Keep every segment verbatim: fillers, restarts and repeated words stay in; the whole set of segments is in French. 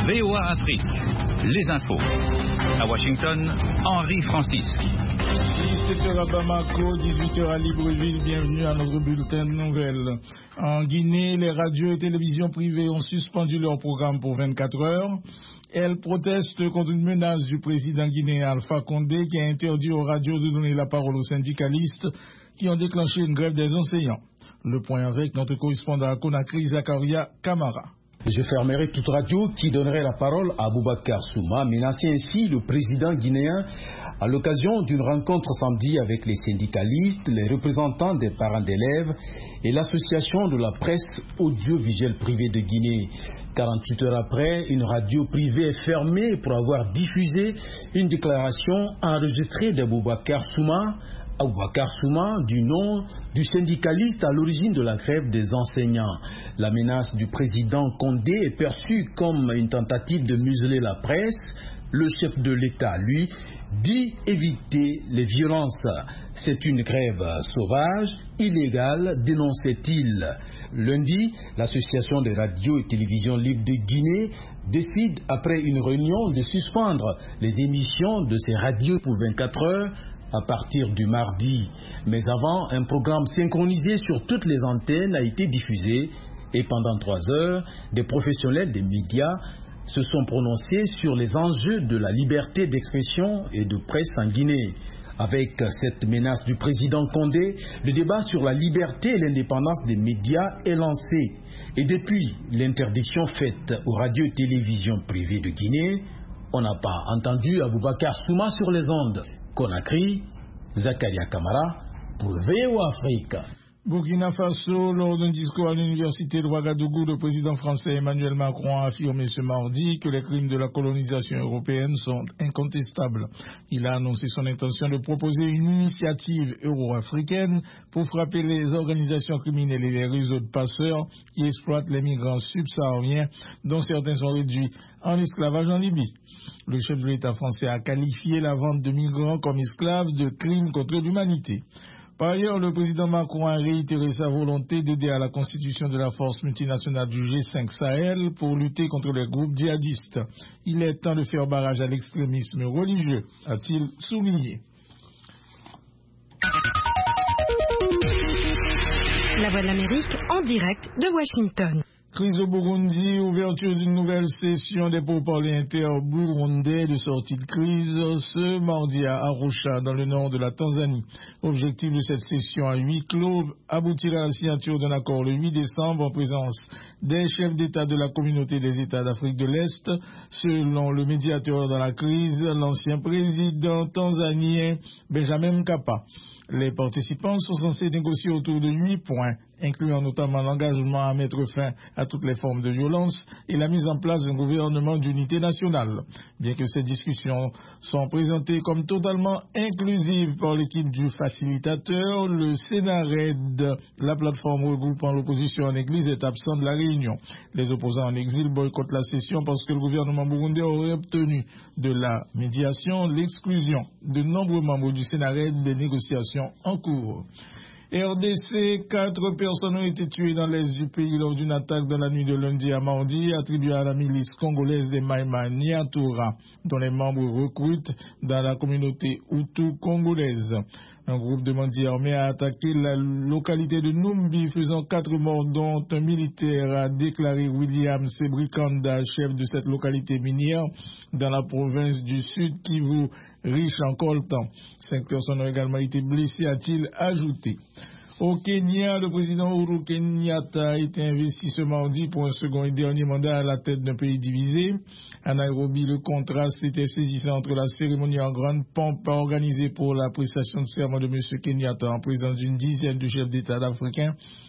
V O A Afrique, les infos. À Washington, Henri Francis. dix-sept heures à Bamako, dix-huit heures à Libreville, bienvenue à notre bulletin de nouvelles. En Guinée, les radios et télévisions privées ont suspendu leur programme pour vingt-quatre heures. Elles protestent contre une menace du président guinéen Alpha Condé qui a interdit aux radios de donner la parole aux syndicalistes qui ont déclenché une grève des enseignants. Le point avec notre correspondant à Conakry, Zakaria Kamara. Je fermerai toute radio qui donnerait la parole à Boubacar Souma, menacé ainsi le président guinéen à l'occasion d'une rencontre samedi avec les syndicalistes, les représentants des parents d'élèves et l'association de la presse audiovisuelle privée de Guinée. quarante-huit heures après, une radio privée est fermée pour avoir diffusé une déclaration enregistrée de Boubacar Souma, Boubacar Souma, du nom du syndicaliste à l'origine de la grève des enseignants. La menace du président Condé est perçue comme une tentative de museler la presse. Le chef de l'État, lui, dit éviter les violences. C'est une grève sauvage, illégale, dénonçait-il. Lundi, l'association des radios et télévisions libres de Guinée décide, après une réunion, de suspendre les émissions de ces radios pour vingt-quatre heures à partir du mardi. Mais avant, un programme synchronisé sur toutes les antennes a été diffusé et pendant trois heures, des professionnels des médias se sont prononcés sur les enjeux de la liberté d'expression et de presse en Guinée. Avec cette menace du président Condé, le débat sur la liberté et l'indépendance des médias est lancé. Et depuis l'interdiction faite aux radios et télévisions privées de Guinée, on n'a pas entendu Boubacar Souma sur les ondes. Conakry, Zakaria Kamara pour V O A Afrique. Burkina Faso, lors d'un discours à l'université de Ouagadougou, le président français Emmanuel Macron a affirmé ce mardi que les crimes de la colonisation européenne sont incontestables. Il a annoncé son intention de proposer une initiative euro-africaine pour frapper les organisations criminelles et les réseaux de passeurs qui exploitent les migrants subsahariens, dont certains sont réduits en esclavage en Libye. Le chef de l'État français a qualifié la vente de migrants comme esclaves de crimes contre l'humanité. Par ailleurs, le président Macron a réitéré sa volonté d'aider à la constitution de la force multinationale du G cinq Sahel pour lutter contre les groupes djihadistes. Il est temps de faire barrage à l'extrémisme religieux, a-t-il souligné. La Voix de l'Amérique en direct de Washington. Crise au Burundi, ouverture d'une nouvelle session des pourparlers inter-burundais de sortie de crise ce mardi à Arusha, dans le nord de la Tanzanie. Objectif de cette session à huis clos, aboutir à la signature d'un accord le huit décembre en présence des chefs d'État de la communauté des États d'Afrique de l'Est, selon le médiateur dans la crise, l'ancien président tanzanien Benjamin Mkapa. Les participants sont censés négocier autour de huit points, incluant notamment l'engagement à mettre fin à toutes les formes de violence et la mise en place d'un gouvernement d'unité nationale. Bien que ces discussions sont présentées comme totalement inclusives par l'équipe du facilitateur, le Sénarède, la plateforme regroupant l'opposition en Église, est absent de la réunion. Les opposants en exil boycottent la session parce que le gouvernement burundais aurait obtenu de la médiation l'exclusion de nombreux membres du Sénarède des négociations en cours. R D C, quatre personnes ont été tuées dans l'est du pays lors d'une attaque dans la nuit de lundi à mardi attribuée à la milice congolaise des Maïma Niatura, dont les membres recrutent dans la communauté Hutu congolaise. Un groupe de bandits armés a attaqué la localité de Numbi, faisant quatre morts, dont un militaire, a déclaré William Sebrikanda, chef de cette localité minière dans la province du Sud Kivu, riche en coltan. Cinq personnes ont également été blessées, a-t-il ajouté. Au Kenya, le président Uhuru Kenyatta a été investi ce mardi pour un second et dernier mandat à la tête d'un pays divisé. À Nairobi, le contraste était saisissant entre la cérémonie en grande pompe organisée pour la prestation de serment de M. Kenyatta en présence d'une dizaine de chefs d'État africains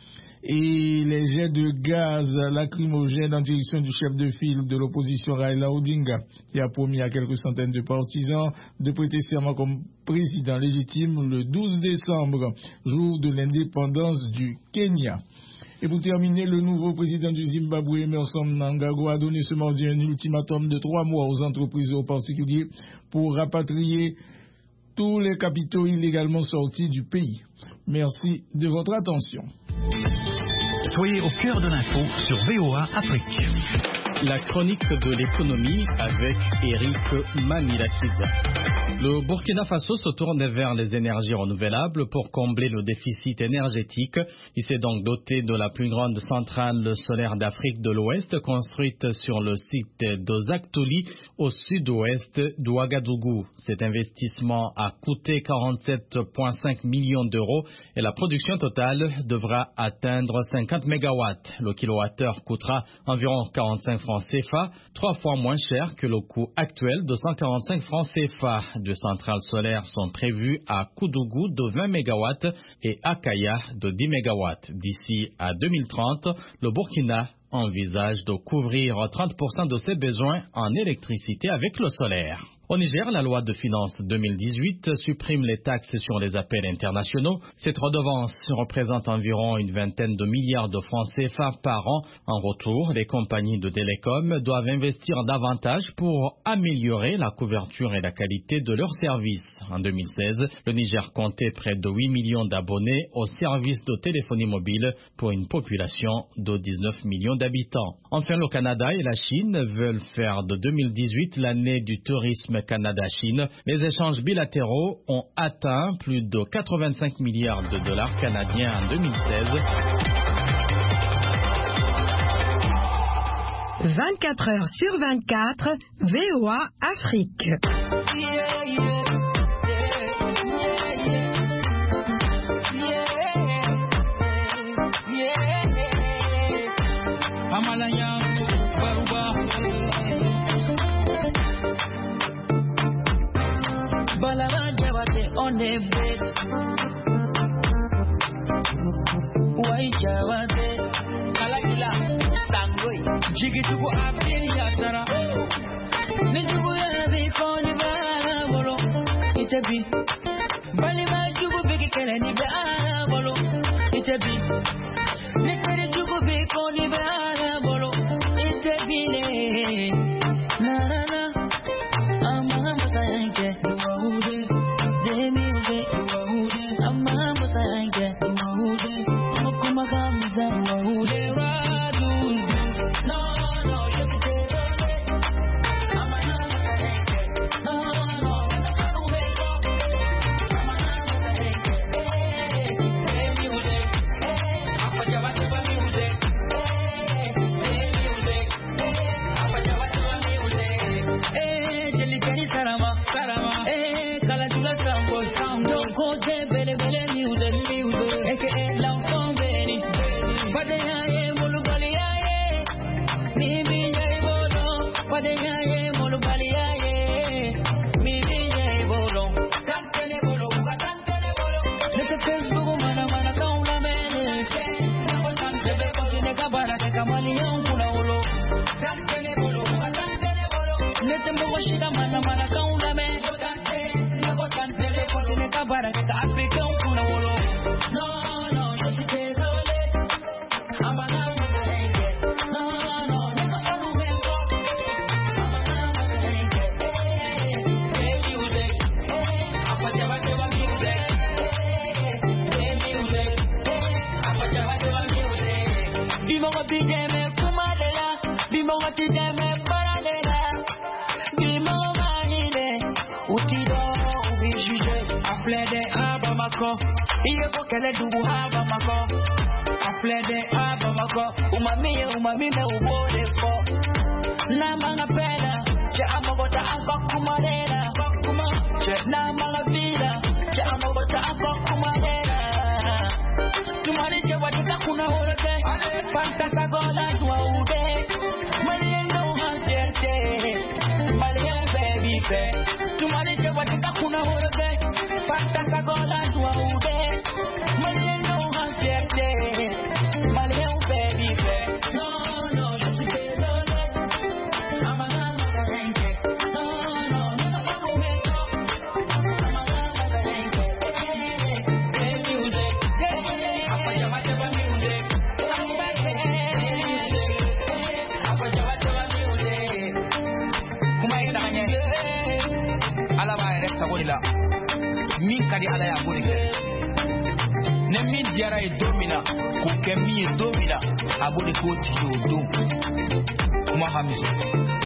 et les jets de gaz lacrymogènes en direction du chef de file de l'opposition Raila Odinga, qui a promis à quelques centaines de partisans de prêter serment comme président légitime le douze décembre, jour de l'indépendance du Kenya. Et pour terminer, le nouveau président du Zimbabwe, Emmerson Mnangagwa, a donné ce mardi un ultimatum de trois mois aux entreprises et aux particuliers pour rapatrier tous les capitaux illégalement sortis du pays. Merci de votre attention. Soyez au cœur de l'info sur V O A Afrique. La chronique de l'économie avec Eric Manilakiza. Le Burkina Faso se tourne vers les énergies renouvelables pour combler le déficit énergétique. Il s'est donc doté de la plus grande centrale solaire d'Afrique de l'Ouest, construite sur le site d'Ozaktouli, au sud-ouest d'Ouagadougou. Cet investissement a coûté quarante-sept virgule cinq millions d'euros et la production totale devra atteindre cinquante mégawatts. Le kilowattheure coûtera environ quarante-cinq francs C F A, trois fois moins cher que le coût actuel de cent quarante-cinq francs C F A. Deux centrales solaires sont prévues à Koudougou de vingt mégawatts et à Kaya de dix mégawatts. D'ici à deux mille trente, le Burkina envisage de couvrir trente pour cent de ses besoins en électricité avec le solaire. Au Niger, la loi de finances deux mille dix-huit supprime les taxes sur les appels internationaux. Cette redevance représente environ une vingtaine de milliards de francs C F A par an. En retour, les compagnies de télécom doivent investir davantage pour améliorer la couverture et la qualité de leurs services. En deux mille seize, le Niger comptait près de huit millions d'abonnés au service de téléphonie mobile pour une population de dix-neuf millions d'habitants. Enfin, le Canada et la Chine veulent faire de deux mille dix-huit l'année du tourisme Canada-Chine. Les échanges bilatéraux ont atteint plus de quatre-vingt-cinq milliards de dollars canadiens en deux mille seize. vingt-quatre heures sur vingt-quatre, V O A Afrique. Yeah, yeah. On the bed, why Javate, Kalakila, Tangoi, Jigituku Abdin Yatara, Nijubu be Conivana Bolo, it's a bit, Balima Jugu Big Kennedy Bolo, it's a bit, Nicky Jugu be Conivana Bolo, it's a bit, na na na, I'm a Masanke. Moi, Ramzi.